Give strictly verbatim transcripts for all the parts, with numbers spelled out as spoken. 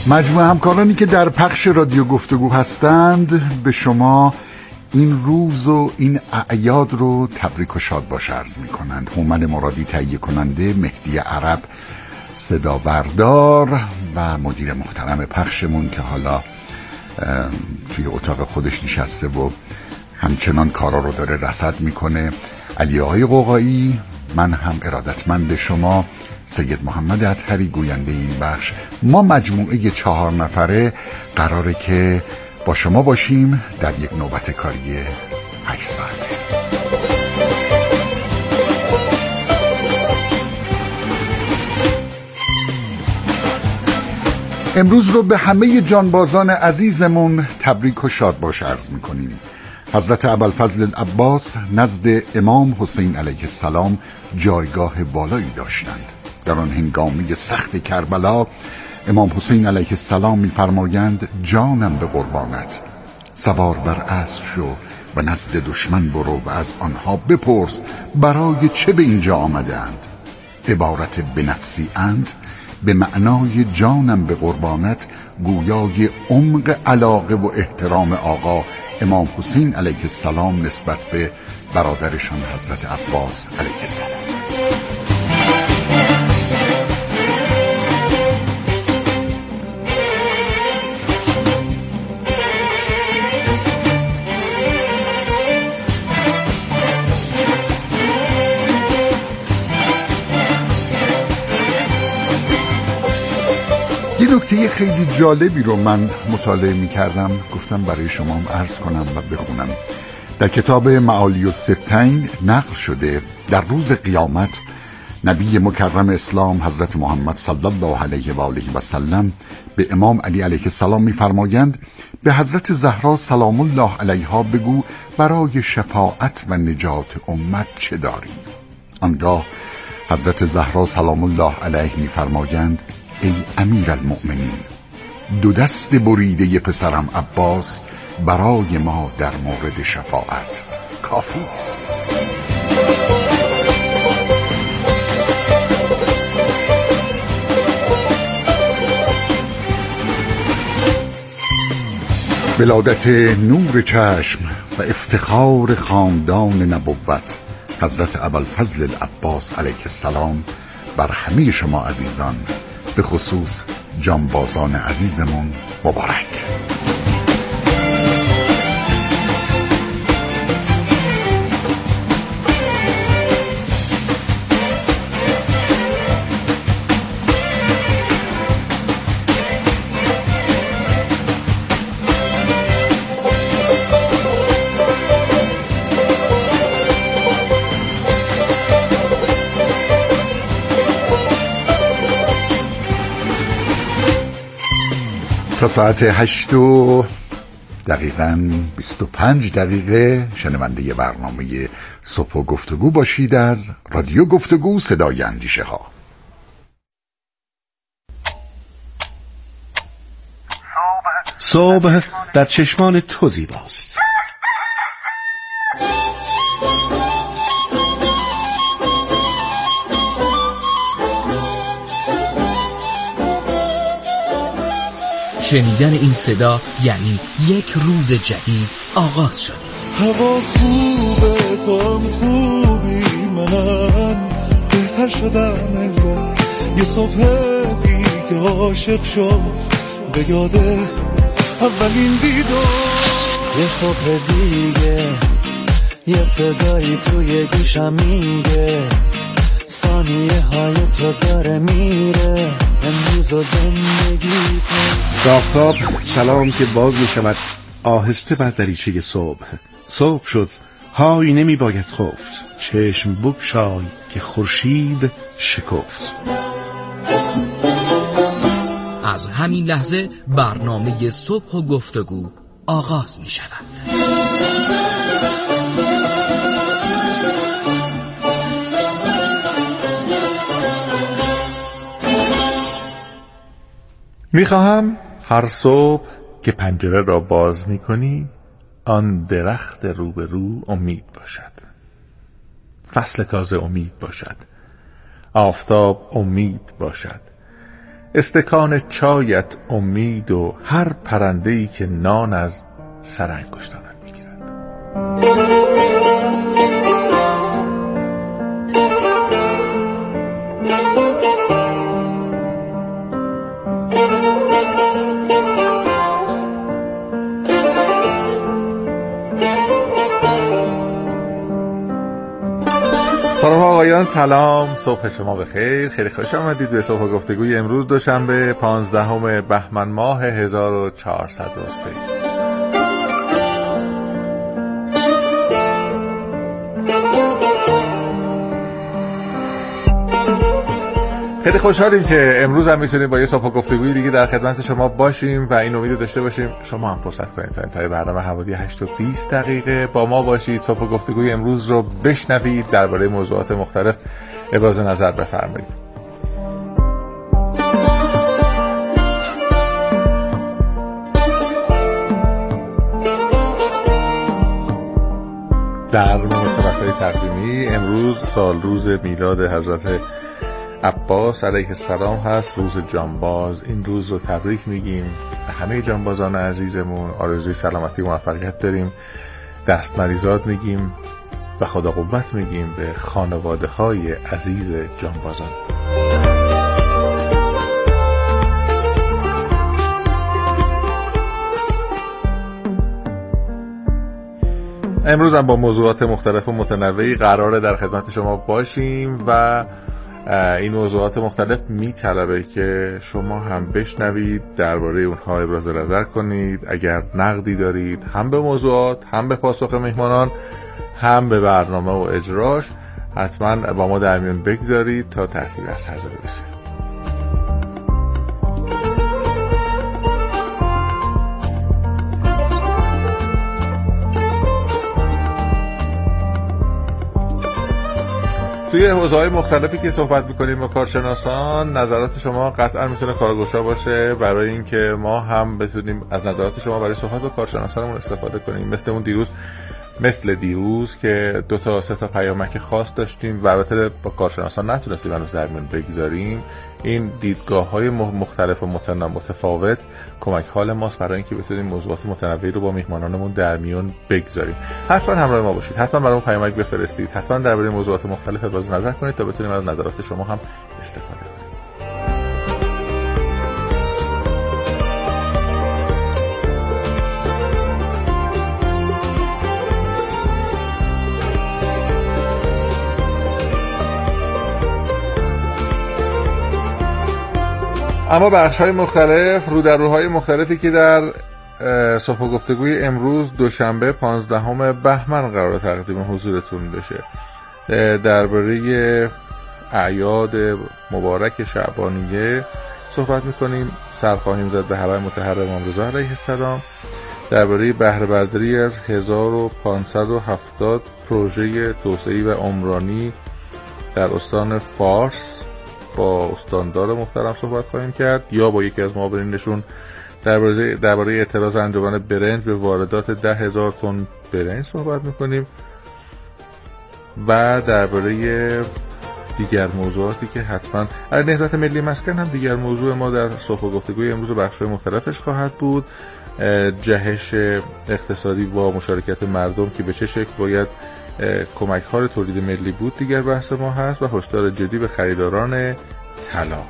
مجموعه همکارانی که در پخش رادیو گفتگو هستند به شما این روز و این اعیاد رو تبریک و شاد باش عرض می کنند. هومن مرادی تهیه کننده، مهدی عرب صدا بردار و مدیر محترم پخشمون که حالا توی اتاق خودش نشسته و همچنان کارا رو داره رصد میکنه، علی آقای قوقایی. من هم ارادتمند شما سید محمد اطهری گوینده این بخش. ما مجموعه چهار نفره قراره که با شما باشیم در یک نوبت کاری هشت ساعته. امروز رو به همه جانبازان عزیزمون تبریک و شاد باش عرض میکنیم. حضرت ابوالفضل العباس نزد امام حسین علیه السلام جایگاه بالایی داشتند. در آن هنگامی سخت کربلا امام حسین علیه السلام می‌فرمایند جانم به قربانت، سوار بر اسب شو و نزد دشمن برو و از آنها بپرس برای چه به اینجا آمدند. عبارت به نفسی اند به معنای جانم به قربانت گویای عمق علاقه و احترام آقا امام حسین علیه السلام نسبت به برادرشان حضرت عباس علیه السلام است. یه نکته خیلی جالبی رو من مطالعه می کردم، گفتم برای شما هم عرض کنم و بخونم. در کتاب معالی الستین نقل شده در روز قیامت نبی مکرم اسلام حضرت محمد صلی الله علیه و آله و سلم به امام علی علیه السلام می فرمایند به حضرت زهرا سلام الله علیها بگو برای شفاعت و نجات امت چه داری؟ آنگاه حضرت زهرا سلام الله علیه می فرمایند ای امیر المؤمنین، دو دست بریده پسرم عباس برای ما در مورد شفاعت کافی است. ولادت نور چشم و افتخار خاندان نبوت حضرت ابوالفضل العباس علیه السلام بر همه شما عزیزان، به خصوص جانبازان عزیزمون مبارک. تا ساعت هشت و دقیقاً بیست و پنج دقیقه شنونده برنامه صبح و گفتگو باشید از رادیو گفتگو صدای اندیشه ها. صبح در چشمان تو زیباست. شنیدن این صدا یعنی یک روز جدید آغاز شد. هوا خوبه، تو هم خوبی، منم بهتر شدم انگار. یه صبح دیگه عاشق شد به یاده اولین دیدار. یه صبح دیگه یه صدایی توی گوشم میگه ثانیه های تو داره میره امروز و زندگی کن. آفتاب سلام که باز می شود آهسته بر دریچه صبح. صبح شد، های نمی باید خفت، چشم بگشای که خورشید شکفت. از همین لحظه برنامه صبح و گفتگو آغاز می شود. میخواهم هر صبح که پنجره را باز میکنی آن درخت روبرو امید باشد، فصل تازه امید باشد، آفتاب امید باشد، استکان چایت امید و هر پرنده‌ای که نان از سر انگشتانت میگیرد. خانم آقایان سلام، صبح شما بخیر. خیلی خوش آمدید به صبح گفتگوی امروز دوشنبه پانزدهم بهمن ماه هزار و چهارصد و سه. خیلی خوشحالیم که امروز هم میتونیم با یه صبح گفتگوی دیگه در خدمت شما باشیم و این امید داشته باشیم شما هم فرصت کنید تا انتهای برنامه حوالی هشت و بیست دقیقه با ما باشید، صبح گفتگوی امروز رو بشنوید، درباره موضوعات مختلف ابراز نظر بفرمایید. در مناسبت‌های تقویمی امروز سال روز میلاد حضرت عباس علیه السلام هست، روز جانباز. این روز رو تبریک میگیم به همه جانبازان عزیزمون، آرزوی سلامتی و موفقیت داریم، دست مریزاد میگیم و خدا قوت میگیم به خانواده های عزیز جانبازان. امروز هم با موضوعات مختلف و متنوعی قراره در خدمت شما باشیم و این موضوعات مختلف میطلبه که شما هم بشنوید، درباره اونها ابراز نظر کنید. اگر نقدی دارید هم به موضوعات، هم به پاسخ مهمانان، هم به برنامه و اجراش، حتما با ما در میون بگذارید تا تأثیر اثر داده بشه. توی حوزه‌های مختلفی که صحبت می‌کنیم با کارشناسان، نظرات شما قطعا میتونه کارگشا باشه برای اینکه ما هم بتونیم از نظرات شما برای صحبت با کارشناسانمون استفاده کنیم. مثل اون دیروز مثل دیروز که دو تا سه تا پیامک خاص داشتیم و البته با کارشناسان نتونستیم هنوز در میون بگذاریم. این دیدگاه‌های مختلف و متنوع متفاوت کمک حال ماست برای اینکه بتونیم موضوعات متنوعی رو با میهمانانمون در میون بگذاریم. حتما همراه ما باشید، حتما برامون پیامک بفرستید، حتما درباره موضوعات مختلف ابراز نظر کنید تا بتونیم از نظرات شما هم استفاده کنیم. اما بخش‌های مختلف، رو در روهای مختلفی که در صبح گفتگوی امروز دوشنبه پانزدهم بهمن قرار تقدیم حضورتون بشه، درباره اعیاد مبارک شعبانیه صحبت می‌کنیم. سر خواهیم زد به هوای مطهر امام رضا علیه السلام، درباره بهره برداری از هزار و پانصد و هفتاد پروژه توسعه‌ای و عمرانی در استان فارس با استاندار محترم صحبت خواهیم کرد، یا با یکی از معاونینشون درباره درباره اعتراض انجمن برنج به واردات ده هزار تن برنج صحبت میکنیم و درباره دیگر موضوعاتی که حتما نهضت ملی مسکن هم دیگر موضوع ما در صبح گفتگوی امروز بخش‌های مختلفش خواهد بود. جهش اقتصادی با مشارکت مردم که به چه شکل باید کمک ها تولید ملی بود دیگر بحث ما هست و هشدار جدی به خریداران طلا.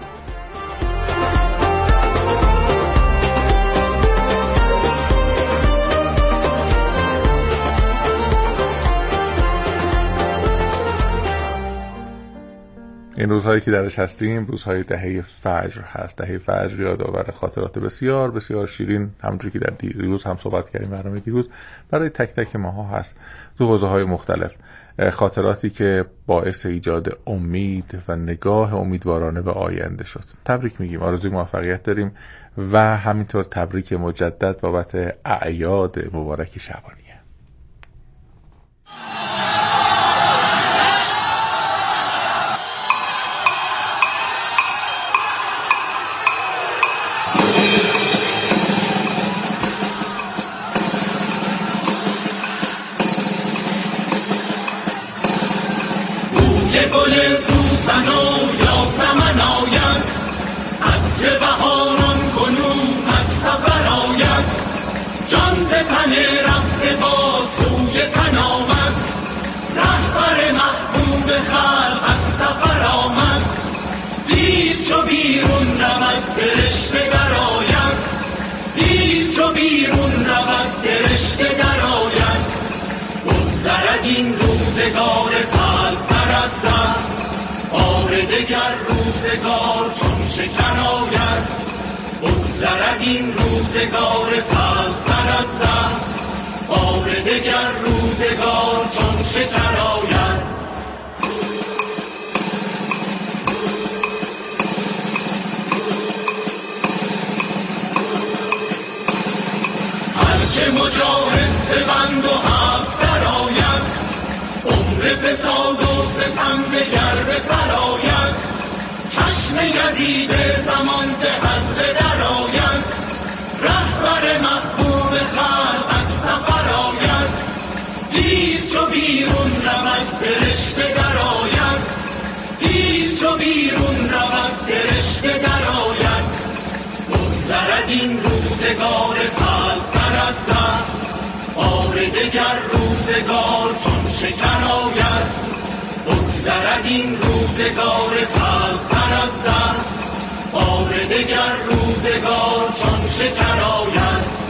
این روزهایی که درش هستیم روزهای دهه فجر هست. دهه فجر یادآور خاطرات بسیار بسیار شیرین، همونجوری که در دیروز هم صحبت کردیم برنامه دیروز، برای تک تک ماها هست تو حوزه‌های مختلف. خاطراتی که باعث ایجاد امید و نگاه امیدوارانه به آینده شد. تبریک میگیم، آرزوی موفقیت داریم و همینطور تبریک مجدد بابت اعیاد مبارک شعبانیه. گل سوسن و یاسمن آید، عطر من رفته با سوی تن آمد، رهبر محبوب خلق از سفر آمد. دید چو بیرون رود فرشته در آید، دید چو بیرون رود فرشته در آید. بگذرد این روزگار تلختر از زر، بار دگر روزگار چون شکر آید. بگذرد این روزگار تلختر از زر، بار دگر روزگار چون شکر آید. هرچه مجاهد زبند و حبس در آید، عمر فساد و ستم دگر به سر آید. چشم یزید زمان ز حد در آید، رهبر محبوب خلق از سفر آید. دید چو بیرون رود فرشته در آید، دید چو بیرون رود فرشته در آید. بگذرد این روزگار تلختر از زر، بار دگر روزگار چون شکر آید. بگذرد این روزگار تلختر از زر، بار دگر روزگار چون شکر آید.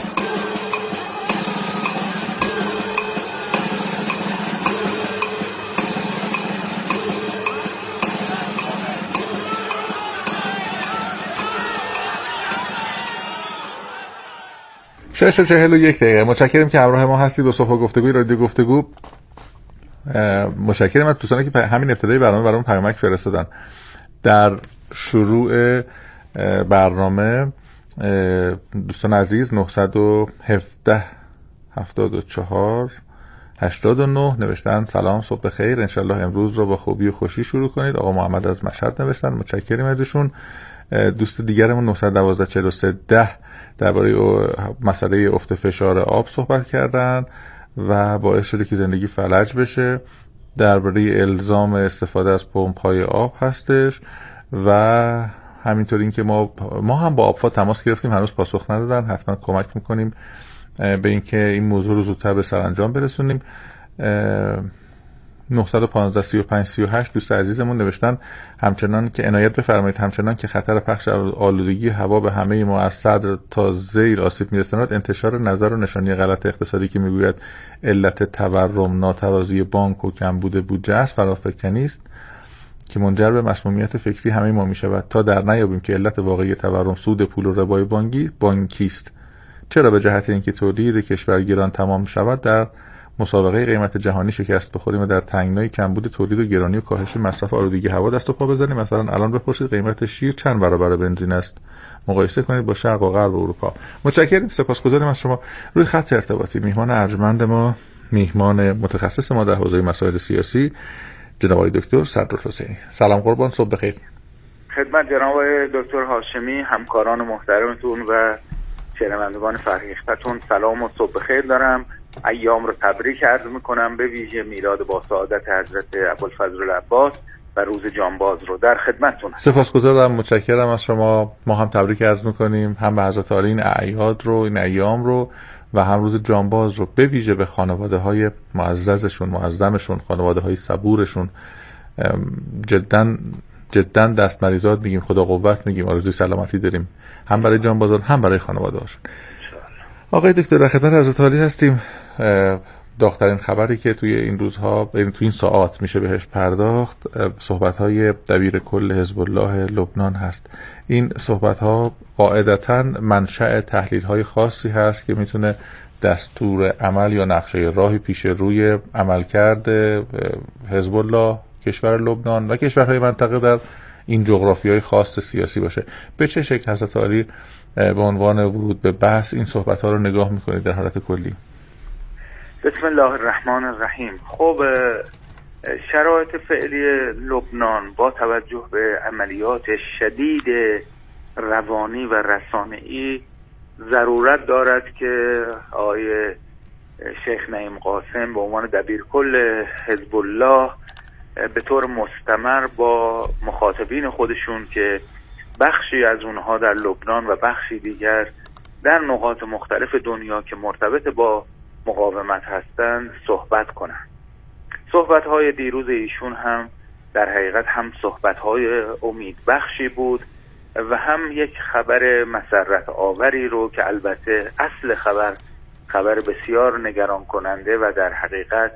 شش و چهل و یک دقیقه. متشکرم که همراه ما هستید با صبح گفتگوی رادیو گفتگو. متشکرم از دوستانی که همین ابتدای برنامه برامون پیامک فرستادن. در شروع برنامه دوستان عزیز نه یک هفت هفتاد و چهار هشتاد و نه نوشتن سلام صبح بخیر، انشالله امروز رو با خوبی و خوشی شروع کنید. آقا محمد از مشهد نوشتن، متشکرم ازشون. دوست دیگرمون نه یک دو چهار و سه ده درباره مسئله افت فشار آب صحبت کردن و باعث شده که زندگی فلج بشه. درباره الزام استفاده از پمپ‌های آب هستش و همینطور این که ما ما هم با آبفا تماس گرفتیم، هنوز پاسخ ندادن. حتما کمک میکنیم به اینکه این موضوع رو زودتر به سرانجام برسونیم. نه یک پنج سه پنج سه هشت دوست عزیزمون نوشتن همچنان که عنایت بفرمایید، همچنان که خطر پخش آلودگی هوا به همه ما از صدر تا ذیل آسیب میرساند، انتشار نظر و نشانی غلط اقتصادی که میگوید علت تورم ناتوازی بانک و کمبود بودجه است فرافکنی است که منجر به مسمومیت فکری همه ما میشود تا در نیابیم که علت واقعی تورم سود پول و ربای بانکی بانکی است. چرا به جهت اینکه تولید کشور گران تمام شود در مسابقه قیمت جهانی شکست بخوریم و در تنگنای کمبود تولید و گرانی و کاهش مصرف آلودگی هوا دست و پا بزنیم؟ مثلا الان بپرسید قیمت شیر چند برابر بنزین است، مقایسه کنید با شرق و غرب اروپا. متشکرم، سپاسگزاریم از شما. روی خط ارتباطی میهمان ارجمند ما، میهمان متخصص ما در حوزه مسائل سیاسی، جناب آقای دکتر صدرالحسینی. سلام قربان، صبح بخیر. خدمت جناب آقای دکتر هاشمی، همکاران محترمتون و شنوندگان فرهیختتون سلام و صبح بخیر دارم. ایام رو تبریک عرض میکنم، به ویژه میلاد با سعادت حضرت ابوالفضل العباس و روز جانباز رو در خدمتتون. سپاسگزارم، متشکرم از شما. ما هم تبریک عرض میکنیم، هم به حضرت عالی این اعیاد رو، این ایام رو و هم روز جانباز رو، به ویژه به خانواده های معززشون، معظمشون، خانواده های صبورشون. جدا جدا دست مریضات میگیم، خدا قوت میگیم، آرزوی سلامتی داریم هم برای جانبازان هم برای خانواده هاشون. آقای دکتر در خدمت حضرت عالی هستیم. داغ‌ترین خبری که توی این روزها، توی این ساعات میشه بهش پرداخت، صحبت‌های دبیر کل حزب الله لبنان هست. این صحبت‌ها قاعدتاً منشأ تحلیل‌های خاصی هست که میتونه دستور عمل یا نقشه راهی پیش روی عملکرد حزب الله، کشور لبنان و کشورهای منطقه در این جغرافیای خاص سیاسی باشه. به چه شکل حضرت عالی به عنوان ورود به بحث این صحبت‌ها رو نگاه می‌کنید در حالت کلی؟ بسم الله الرحمن الرحیم. خب شرایط فعلی لبنان با توجه به عملیات شدید روانی و رسانه‌ای ضرورت دارد که آقای شیخ نعیم قاسم به عنوان دبیرکل حزب الله به طور مستمر با مخاطبین خودشون که بخشی از اونها در لبنان و بخشی دیگر در نقاط مختلف دنیا که مرتبط با مقاومت هستند صحبت کنند. صحبت‌های دیروز ایشون هم در حقیقت هم صحبت‌های امیدبخشی بود و هم یک خبر مسرت آوری رو که البته اصل خبر خبر بسیار نگران کننده و در حقیقت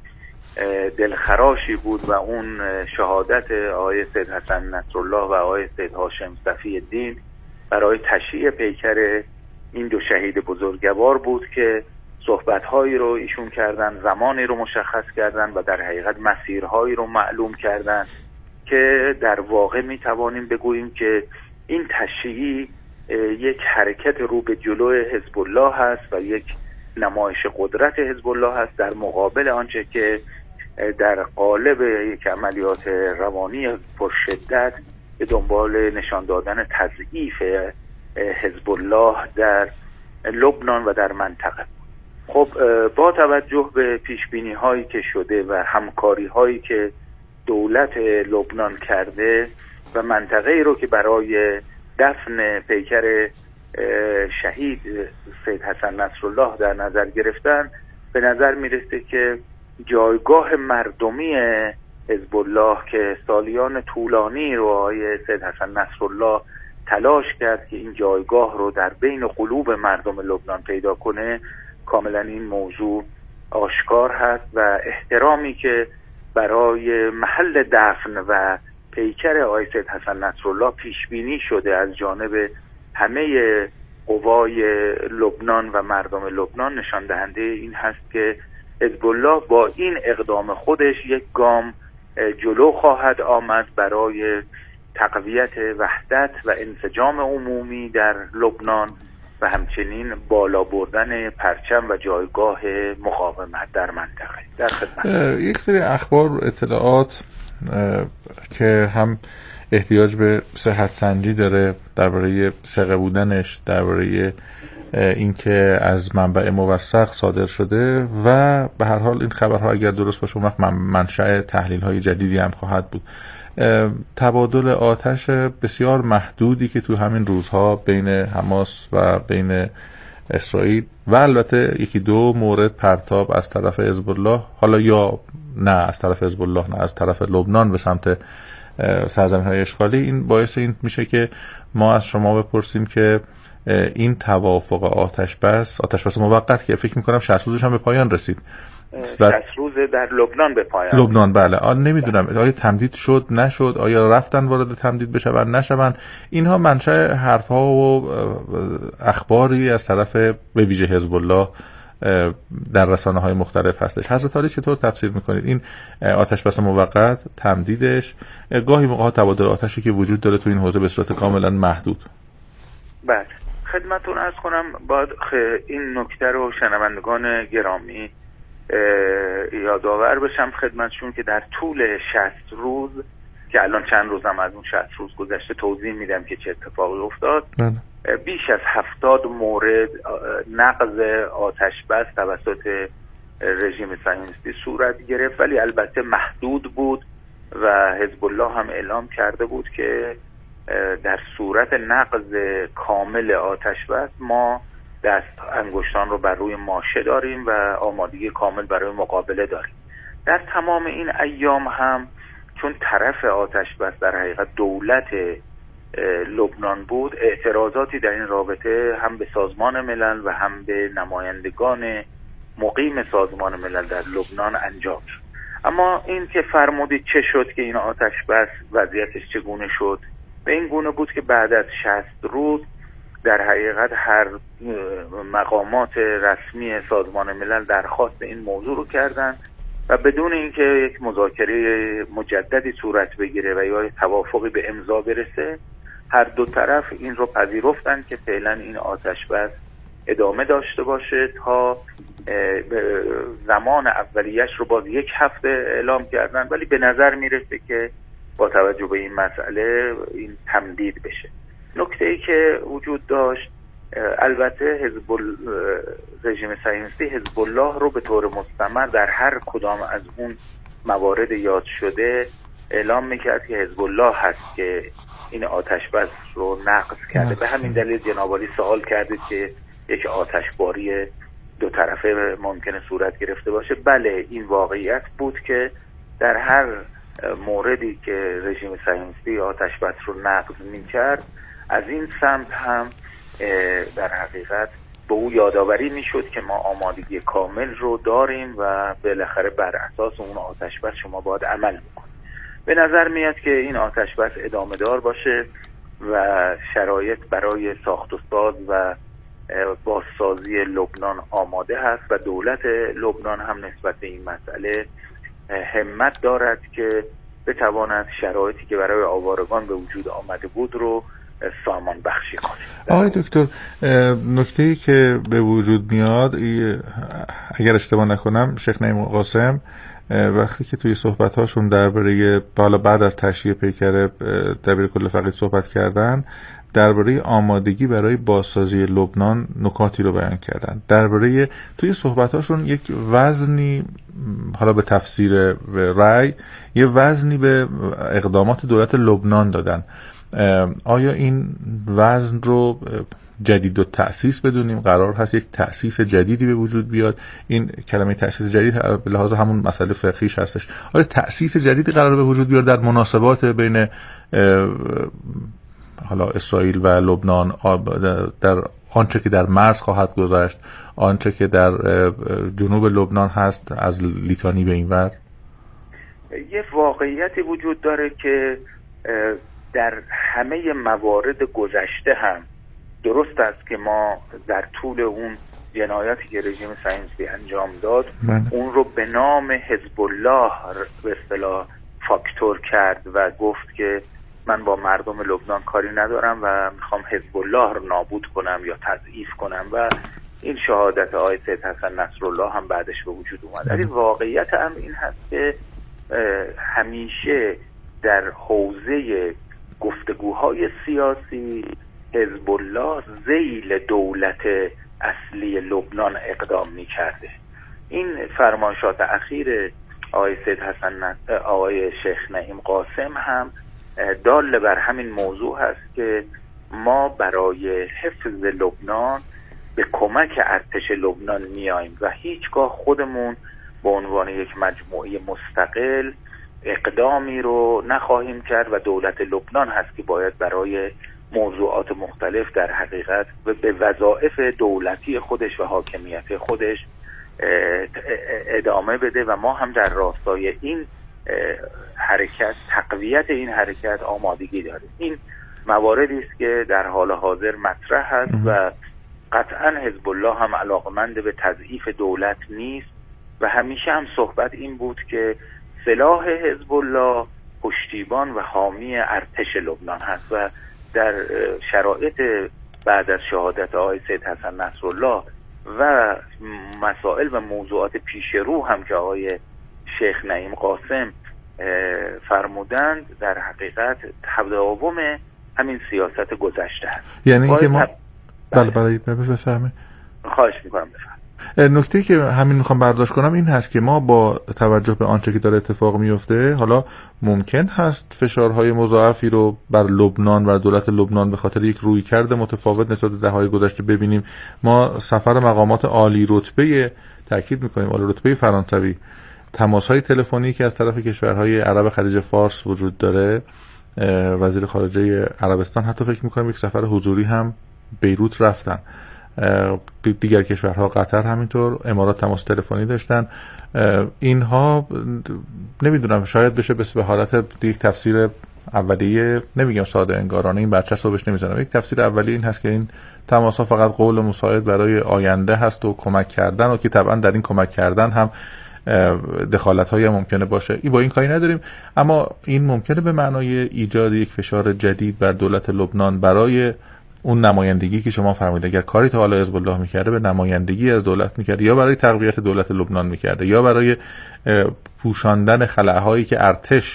دلخراشی بود و اون شهادت آقای سید حسن نصرالله و آقای سید هاشم صفی الدین برای تشییع پیکر این دو شهید بزرگوار بود که صحبت‌هایی رو ایشون کردن، زمانی رو مشخص کردن و در حقیقت مسیرهایی رو معلوم کردن که در واقع میتوانیم بگوییم که این تشییع یک حرکت رو به جلو حزب الله هست و یک نمایش قدرت حزب الله هست در مقابل آنچه که در قالب یک عملیات روانی پرشدت به دنبال نشان دادن تضعیف حزب الله در لبنان و در منطقه. خب با توجه به پیشبینی هایی که شده و همکاری هایی که دولت لبنان کرده و منطقه ای رو که برای دفن پیکر شهید سید حسن نصرالله در نظر گرفتن، به نظر میرسه که جایگاه مردمی حزب الله که سالیان طولانی رو آقای سید حسن نصرالله تلاش کرد که این جایگاه رو در بین قلوب مردم لبنان پیدا کنه، کاملا این موضوع آشکار هست و احترامی که برای محل دفن و پیکر آقای سید حسن نصرالله پیش بینی شده از جانب همه قوای لبنان و مردم لبنان نشان دهنده این هست که حزب الله با این اقدام خودش یک گام جلو خواهد آمد برای تقویت وحدت و انسجام عمومی در لبنان و همچنین بالا بردن پرچم و جایگاه مقاومت در منطقه. در خدمت. یک سری اخبار و اطلاعات که هم احتیاج به صحت سنجی داره درباره ثقه بودنش، درباره اینکه از منبع موثق صادر شده و به هر حال این خبرها اگر درست باشه اون وقت منشأ تحلیل‌های جدیدی هم خواهد بود. تبادل آتش بسیار محدودی که تو همین روزها بین حماس و بین اسرائیل و البته یکی دو مورد پرتاب از طرف حزب الله، حالا یا نه از طرف حزب الله نه از طرف لبنان به سمت سرزمین‌های اشغالی، این باعث این میشه که ما از شما بپرسیم که این توافق آتش بس آتش بس موقت که فکر می‌کنم شصت روزش هم به پایان رسید، شصت روز در لبنان به پایان لبنان بله آن نمیدونم آیا تمدید شد نشد، آیا رفتن وارد تمدید بشون نشون، اینها منشأ حرف‌ها و اخباری از طرف به ویژه حزب الله در رسانه‌های مختلف هستش. حضرت عالی چطور تفسیر میکنید این آتش بس موقت، تمدیدش، گاهی موقع تبادل آتشی که وجود داره تو این حوزه به صورت کاملا محدود؟ بله خدمتتون عرض کنم، باید این نکته رو شنوندگان گرامی یادآور بشم خدمتشون که در طول شصت روز که الان چند روزم از اون شصت روز گذشته توضیح میدم که چه اتفاقی افتاد، بله. بیش از هفتاد مورد نقض آتش بس توسط رژیم صهیونیستی صورت گرفت، ولی البته محدود بود و حزب الله هم اعلام کرده بود که در صورت نقض کامل آتش بس ما دست انگشتان رو بر روی ماشه داریم و آمادگی کامل برای مقابله داریم. در تمام این ایام هم چون طرف آتش بس در حقیقت دولت لبنان بود، اعتراضاتی در این رابطه هم به سازمان ملل و هم به نمایندگان مقیم سازمان ملل در لبنان انجام شد. اما این که فرمودید چه شد که این آتش بس وضعیتش چگونه شد، به این گونه بود که بعد از شصت روز در حقیقت هر مقامات رسمی سازمان ملل درخواست این موضوع رو کردن و بدون اینکه یک مذاکره مجددی صورت بگیره و یا توافقی به امضا برسه، هر دو طرف این رو پذیرفتن که فعلا این آتش بس ادامه داشته باشه تا زمان اولیش رو باز یک هفته اعلام کردن، ولی به نظر میرسه که با توجه به این مسئله این تمدید بشه. نکته ای که وجود داشت، البته حزب رژیم صهیونیستی حزب الله رو به طور مستمر در هر کدام از اون موارد یاد شده اعلام میکرد که حزب الله هست که این آتش بس رو نقض کرده. به همین دلیل جناب عالی سوال کردید که یک آتشباری دو طرفه ممکنه صورت گرفته باشه. بله، این واقعیت بود که در هر موردی که رژیم صهیونیستی آتش بس رو نقض میکرد، از این سمت هم در حقیقت به او یادآوری میشد که ما آمادگی کامل رو داریم و بالاخره بر اساس اون آتش بس شما باید عمل بکنید. به نظر میاد که این آتش بس ادامه دار باشه و شرایط برای ساخت و ساز و بازسازی لبنان آماده هست و دولت لبنان هم نسبت به این مسئله همت دارد که بتواند شرایطی که برای آوارگان به وجود آمده بود رو سامان بخشی کنه. آقای دکتر، نکته‌ای که به وجود میاد، اگر اشتباه نکنم شیخ نعیم قاسم وقتی که توی صحبت‌هاشون درباره بالا بعد از تشییع پیکر دبیر کل فقید صحبت کردن، درباره آمادگی برای بازسازی لبنان نکاتی رو بیان کردن. درباره توی صحبت‌هاشون یک وزنی، حالا به تفسیر رأی، یه وزنی به اقدامات دولت لبنان دادن. آیا این وزن رو جدید و تأسیس بدونیم؟ قرار هست یک تأسیس جدیدی به وجود بیاد؟ این کلمه تأسیس جدید به لحاظ همون مسئله فقهیش هستش. آیا تأسیس جدیدی قرار به وجود بیاد در مناسبات بین حالا اسرائیل و لبنان، در آنچه که در مرز خواهد گذشت، آنچه که در جنوب لبنان هست از لیتانی به این ور؟ یه واقعیتی وجود داره که در همه موارد گذشته هم درست است که ما در طول اون جنایاتی که رژیم صهیونیستی انجام داد من. اون رو به نام حزب الله به اصطلاح فاکتور کرد و گفت که من با مردم لبنان کاری ندارم و میخوام حزب الله رو نابود کنم یا تضعیف کنم و این شهادت آقای سید حسن نصرالله هم بعدش به وجود اومد. ولی واقعیت هم این هست که همیشه در حوزه گفتگوهای سیاسی حزب الله ذیل دولت اصلی لبنان اقدام می‌کرده. این فرمایشات اخیر آقای سید حسن آقای شیخ نعیم قاسم هم دال بر همین موضوع هست که ما برای حفظ لبنان به کمک ارتش لبنان میاییم و هیچگاه خودمون به عنوان یک مجموعه مستقل اقدامی رو نخواهیم کرد و دولت لبنان هست که باید برای موضوعات مختلف در حقیقت به وظایف دولتی خودش و حاکمیت خودش ادامه بده و ما هم در راستای این حرکت، تقویت این حرکت آمادگی داریم. این مواردی است که در حال حاضر مطرح هست و قطعا حزب الله هم علاقمند به تضعیف دولت نیست و همیشه هم صحبت این بود که سلاح حزب الله پشتیبان و حامی ارتش لبنان هست و در شرایط بعد از شهادت آقای سید حسن نصرالله و مسائل و موضوعات پیش رو هم که آقای شیخ نعیم قاسم فرمودند در حقیقت تداوم همین سیاست گذشته است. یعنی اینکه ما بله بله بفهمه خواهش میکنم بفهم. نکته که همین میخوام برداشت کنم این هست که ما با توجه به آنچه که داره اتفاق میفته، حالا ممکن هست فشارهای مضاعفی رو بر لبنان و دولت لبنان به خاطر یک رویکرد متفاوت نسبت به دهه‌های گذشته ببینیم. ما سفر مقامات عالی رتبه، تاکید میکنیم عالی رتبه فرانسوی، تماس‌های تلفنی که از طرف کشورهای عرب خلیج فارس وجود داره، وزیر خارجه عربستان حتی فکر میکنم یک سفر حضوری هم بیروت رفتن، دیگر کشورها قطر همینطور، امارات تماس تلفنی داشتن. اینها نمیدونم شاید بشه به حالت یک تفسیر اولیه، نمیگم ساده انگارانه، این بچه صبحش نمیزنم، یک تفسیر اولیه این هست که این تماس ها فقط قول مساعد برای آینده هست و کمک کردن و که طبعا در این کمک کردن هم دخالت های ممکنه باشه، این با این کاری نداریم، اما این ممکنه به معنای ایجاد یک فشار جدید بر دولت لبنان برای اون نمایندگی که شما فرمودید. اگر کاری تا حالا حزب الله میکرده به نمایندگی از دولت میکرده، یا برای تقویت دولت لبنان میکرده، یا برای پوشاندن خلاهایی که ارتش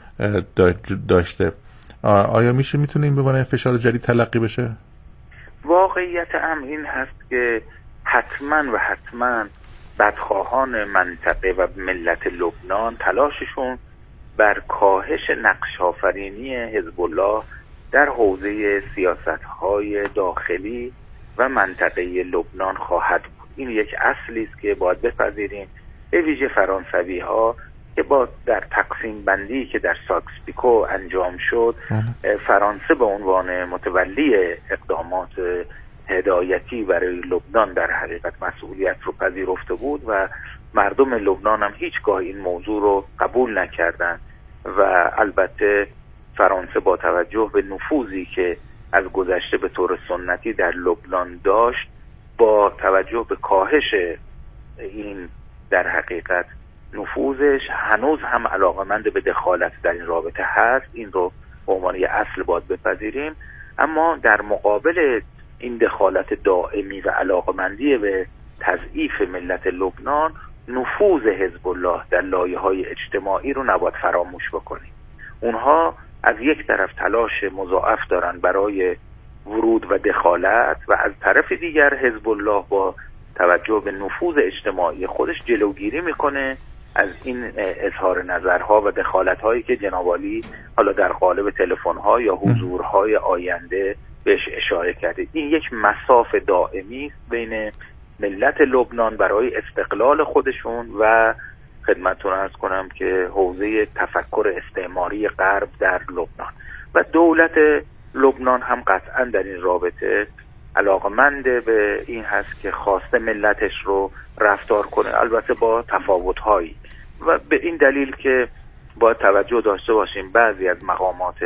داشته، آیا میشه میتونه این به معنای فشار جدید تلقی بشه؟ واقعیت امر این هست که حتما و حتما بدخواهان منطقه و ملت لبنان تلاششون بر کاهش نقش آفرینی حزب الله در حوزه سیاست‌های داخلی و منطقه لبنان خواهد بود. این یک اصلی است که باید بپذیریم. به ویژه فرانسوی‌ها که با در تقسیم بندی که در ساکس پیکو انجام شد، فرانسه به عنوان متولی اقدامات هدایتی برای لبنان در حقیقت مسئولیت رو پذیرفته بود و مردم لبنان هم هیچگاه این موضوع رو قبول نکردند و البته فرانسه با توجه به نفوذی که از گذشته به طور سنتی در لبنان داشت، با توجه به کاهش این در حقیقت نفوذش هنوز هم علاقمند به دخالت در این رابطه هست. این رو به عنوان یه اصل باید بپذیریم. اما در مقابل این دخالت دائمی و علاقمندی به تضعیف ملت لبنان، نفوذ حزب الله در لایه‌های اجتماعی رو نباید فراموش بکنیم. اونها از یک طرف تلاش مضاعف دارن برای ورود و دخالت و از طرف دیگر حزب الله با توجه به نفوذ اجتماعی خودش جلوگیری میکنه از این اظهار نظرها و دخالت‌هایی که جناب عالی حالا در قالب تلفن‌ها یا حضورهای آینده بهش اشاره کرده. این یک مصاف دائمی است بین ملت لبنان برای استقلال خودشون و خدمتتون عرض کنم که حوزه تفکر استعماری غرب در لبنان و دولت لبنان هم قطعا در این رابطه علاقمند به این هست که خواسته ملتش رو رفتار کنه، البته با تفاوت‌هایی، و به این دلیل که باید توجه داشته باشیم بعضی از مقامات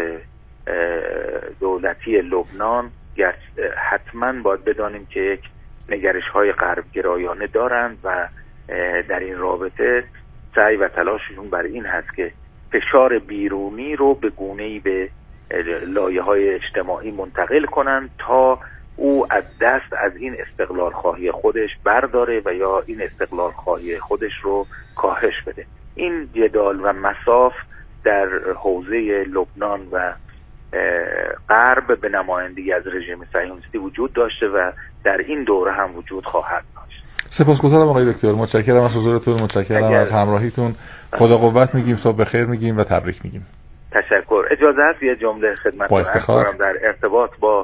دولتی لبنان حتما باید بدانیم که یک نگرش‌های غربگرایانه دارند و در این رابطه سعی و تلاششون برای این هست که فشار بیرونی رو به گونه‌ای به لایه‌های اجتماعی منتقل کنند تا او از دست از این استقلال خواهی خودش برداره و یا این استقلال خواهی خودش رو کاهش بده. این جدال و مصاف در حوزه لبنان و غرب به نمایندگی از رژیم صهیونیستی وجود داشته و در این دوره هم وجود خواهد داشت. سپاسگزارم آقای دکتر، متشکرم از حضورتون، متشکرم از همراهیتون. خدا قوت میگیم، صبح بخیر میگیم و تبریک میگیم. تشکر. اجازه هست یه جمله خدمتتون عرض کنم در ارتباط با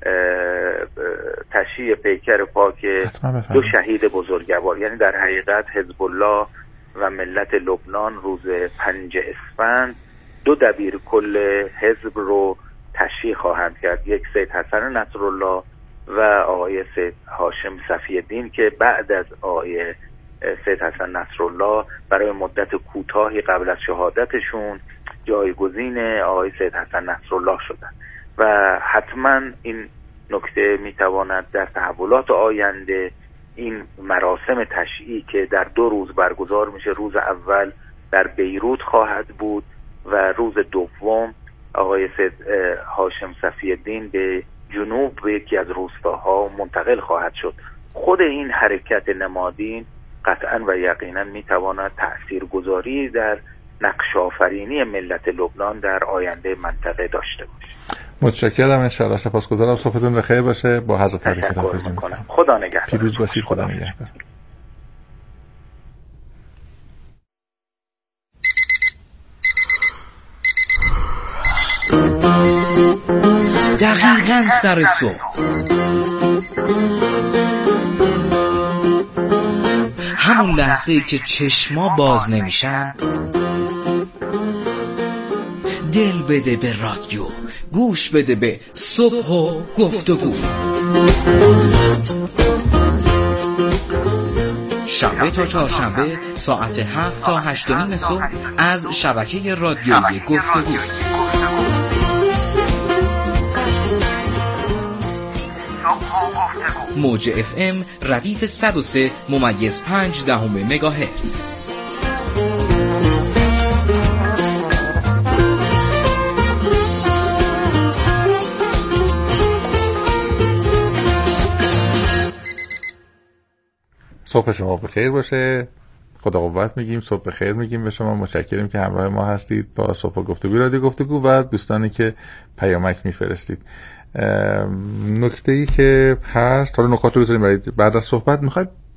تشییع پیکر پاک دو شهید بزرگوار. یعنی در حقیقت حزب الله و ملت لبنان روز پنج اسفند دو دبیر کل حزب رو تشییع خواهند کرد، یک سید حسن نصرالله و آقای سید هاشم صفی الدین که بعد از آقای سید حسن نصرالله برای مدت کوتاهی قبل از شهادتشون جایگزین آقای سید حسن نصرالله شدند و حتما این نکته میتواند در تحولات آینده این مراسم تشییعی که در دو روز برگزار میشه، روز اول در بیروت خواهد بود و روز دوم آقای سید هاشم صفی الدین به جنوب به یکی از روستاها منتقل خواهد شد. خود این حرکت نمادین قطعا و یقینا میتواند تاثیرگذاری در نقش آفرینی ملت لبنان در آینده منطقه داشته باشه. متشکرم، ان شاء الله. سپاسگزارم. صبحتون بخیر باشه. با حضرت علی خداحافظی می‌کنم. خدا نگهدار. پیروز باشید. خدا نگهدار. دقیقاً سر صبح همون لحظه‌ای که چشما باز نمیشن دل بده به رادیو، گوش بده به صبح و گفتگو. شنبه تا چهارشنبه ساعت هفت تا هشت و نیم صبح از شبکه رادیویی گفتگو. موج اف ام ردیف صد و سه ممیز پنج دهم مگاهرتز. صبح شما بخیر باشه. خدا قوت میگیم، صبح بخیر میگیم به شما. متشکریم که همراه ما هستید با صبح گفتگو رادیو گفتگو و دوستانی که پیامک میفرستید. نکته‌ای که هست، حالا نکات رو بذاریم برای بعد از صحبت. میخواید